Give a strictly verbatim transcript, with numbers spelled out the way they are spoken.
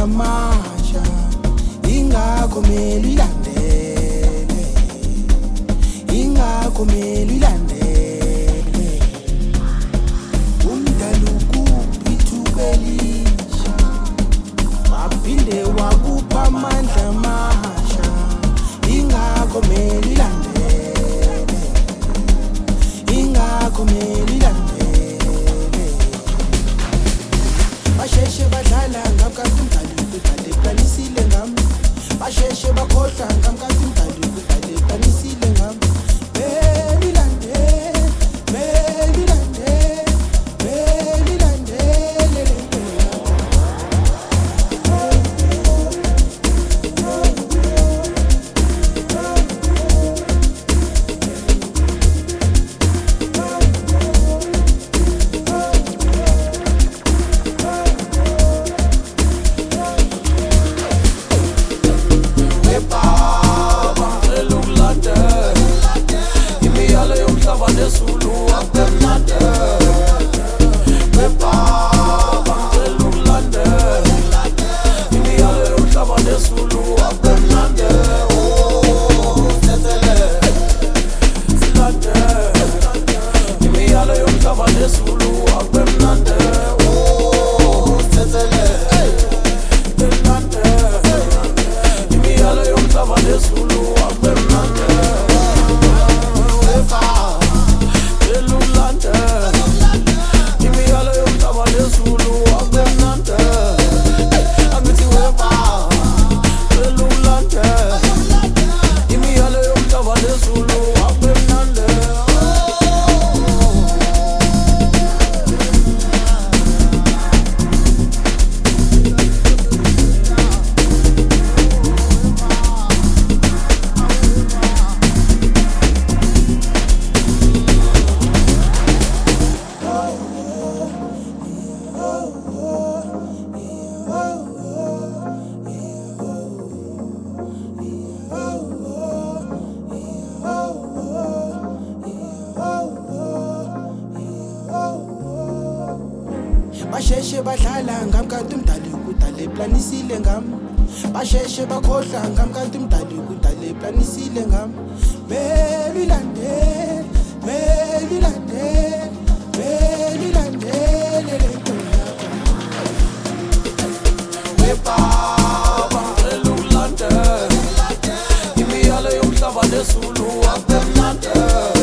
amasha ingakho mele uyilandele, ingakho mele uyilandele. Umdala ukuphi ithuba elisha, waphinde wakupha amandla amasha ingakho mele uyilandele, ingakho mele uyilandele. Basheshe badlala ngam kanti umdali kudala eplanisile ngam, basheshe bakhohlwa ngam kanti umdali kudala eplanisile ngam. Mele uyilandele, mele uyilandele, mele uyilandele le nto yakho. Basheshe badlala ngam kanti umdali kudala eplanisile ngam, basheshe bakhohlwa ngam kanti umdali kudala eplanisile ngam. Mele uyilandele, mele uyilandele, mele uyilandele le nto yakho. Webaba mele uyilandele, imiyalo yomhlaba nezulu akube mnandi.